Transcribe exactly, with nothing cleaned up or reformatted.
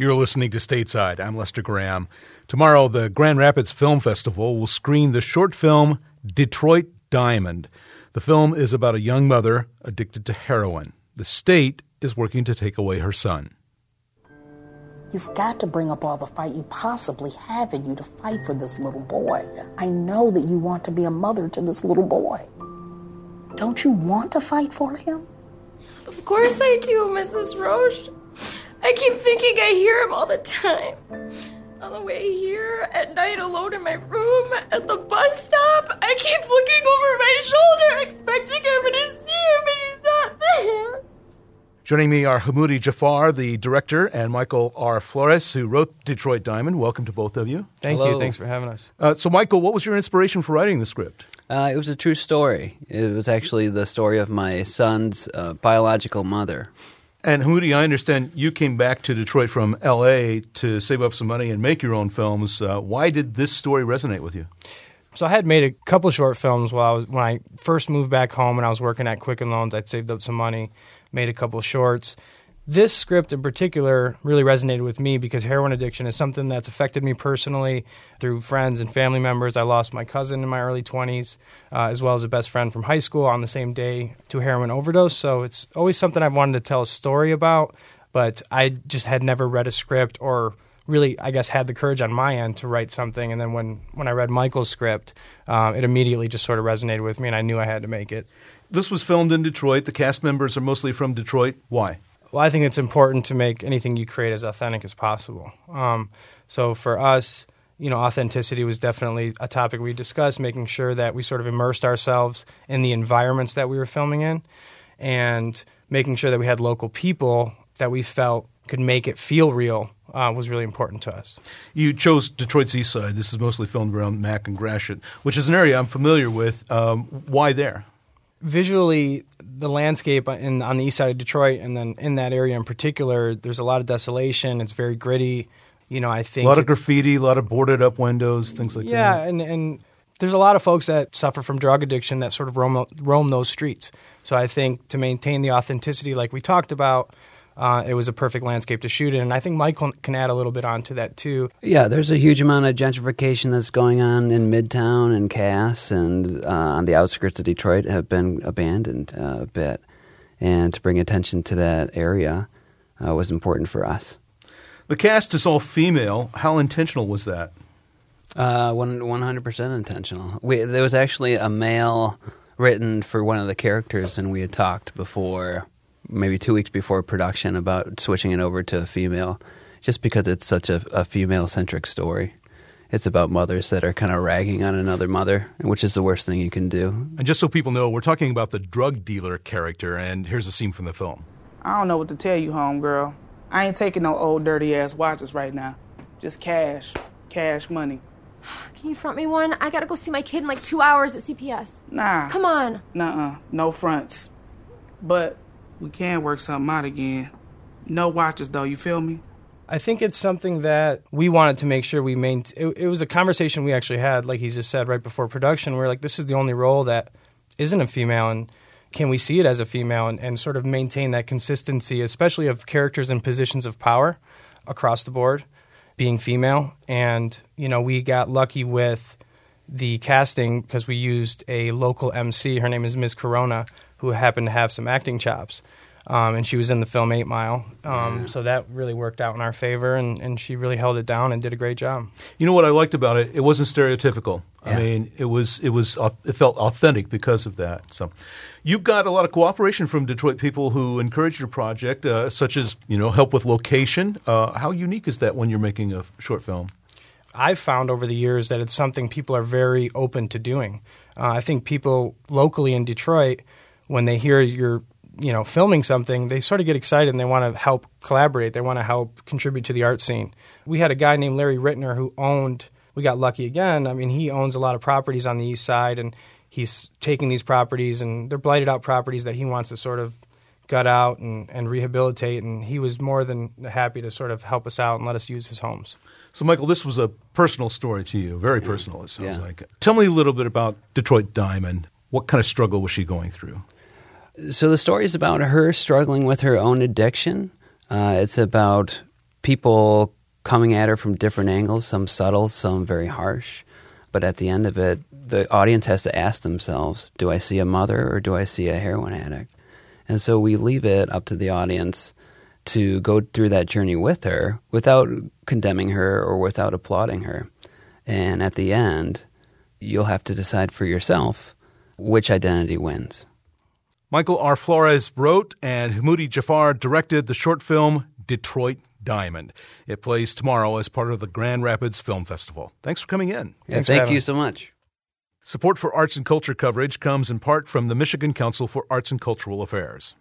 You're listening to Stateside. I'm Lester Graham. Tomorrow, the Grand Rapids Film Festival will screen the short film Detroit Diamond. The film is about a young mother addicted to heroin. The state is working to take away her son. You've got to bring up all the fight you possibly have in you to fight for this little boy. I know that you want to be a mother to this little boy. Don't you want to fight for him? Of course I do, Missus Roche. I keep thinking I hear him all the time. On the way here, at night alone in my room, at the bus stop, I keep looking over my shoulder, expecting I'm going to see him, and he's not there. Joining me are Hamoudi Jafar, the director, and Michael R. Flores, who wrote Detroit Diamond. Welcome to both of you. Thank Hello. you. Thanks for having us. Uh, so, Michael, what was your inspiration for writing the script? Uh, it was a true story. It was actually the story of my son's uh, biological mother. And Hamoudi, I understand you came back to Detroit from L A to save up some money and make your own films. Uh, why did this story resonate with you? So I had made a couple short films while I was, when I first moved back home and I was working at Quicken Loans. I'd saved up some money, made a couple shorts. This script in particular really resonated with me because heroin addiction is something that's affected me personally through friends and family members. I lost my cousin in my early twenties, uh, as well as a best friend from high school on the same day to a heroin overdose. So it's always something I've wanted to tell a story about, but I just had never read a script or really, I guess, had the courage on my end to write something. And then when, when I read Michael's script, uh, it immediately just sort of resonated with me, and I knew I had to make it. This was filmed in Detroit. The cast members are mostly from Detroit. Why? Well, I think it's important to make anything you create as authentic as possible. Um, so for us, you know, authenticity was definitely a topic we discussed, making sure that we sort of immersed ourselves in the environments that we were filming in and making sure that we had local people that we felt could make it feel real uh, was really important to us. You chose Detroit's East Side. This is mostly filmed around Mack and Gratiot, which is an area I'm familiar with. Um, why there? Visually, the landscape in, on the east side of Detroit, and then in that area in particular, there's a lot of desolation. It's very gritty. You know, I think a lot of graffiti, a lot of boarded up windows, things like yeah, that. Yeah, and, and there's a lot of folks that suffer from drug addiction that sort of roam roam those streets. So I think to maintain the authenticity, like we talked about, uh, it was a perfect landscape to shoot in. And I think Michael can add a little bit onto that too. Yeah, there's a huge amount of gentrification that's going on in Midtown and Cass, and uh, on the outskirts of Detroit have been abandoned uh, a bit. And to bring attention to that area uh, was important for us. The cast is all female. How intentional was that? Uh, one, one hundred percent intentional. We, there was actually a male written for one of the characters, and we had talked before, maybe two weeks before production, about switching it over to a female, just because it's such a, a female-centric story. It's about mothers that are kind of ragging on another mother, which is the worst thing you can do. And just so people know, we're talking about the drug dealer character, and here's a scene from the film. I don't know what to tell you, homegirl. I ain't taking no old dirty-ass watches right now. Just cash. Cash money. Can you front me one? I gotta go see my kid in like two hours at C P S. Nah. Come on. Nuh-uh. No fronts. But we can work something out again. No watches, though. You feel me? I think it's something that we wanted to make sure we maintain. It, it was a conversation we actually had, like he just said, right before production. We were like, this is the only role that isn't a female, and can we see it as a female and, and sort of maintain that consistency, especially of characters in positions of power across the board being female. And, you know, we got lucky with the casting because we used a local M C. Her name is Miz Corona, who happened to have some acting chops. Um, and she was in the film Eight Mile. Um, so that really worked out in our favor, and, and she really held it down and did a great job. You know what I liked about it? It wasn't stereotypical. Yeah. I mean, it was it was it felt authentic because of that. So, you got a lot of cooperation from Detroit people who encouraged your project, uh, such as you know help with location. Uh, how unique is that when you're making a short film? I've found over the years that it's something people are very open to doing. Uh, I think people locally in Detroit, when they hear you're you know filming something, they sort of get excited and they want to help collaborate. They want to help contribute to the art scene. We had a guy named Larry Rittner who owned. We got lucky again. I mean, he owns a lot of properties on the east side, and he's taking these properties, and they're blighted out properties that he wants to sort of gut out and, and rehabilitate, and he was more than happy to sort of help us out and let us use his homes. So, Michael, this was a personal story to you, very personal, it sounds Yeah. like. Tell me a little bit about Detroit Diamond. What kind of struggle was she going through? So the story is about her struggling with her own addiction. Uh, it's about people coming at her from different angles, some subtle, some very harsh. But at the end of it, the audience has to ask themselves, do I see a mother or do I see a heroin addict? And so we leave it up to the audience to go through that journey with her without condemning her or without applauding her. And at the end, you'll have to decide for yourself which identity wins. Michael R. Flores wrote and Hammoudi Jafar directed the short film Detroit Diamond. It plays tomorrow as part of the Grand Rapids Film Festival. Thanks for coming in. Yeah, thank you so much. Support for arts and culture coverage comes in part from the Michigan Council for Arts and Cultural Affairs.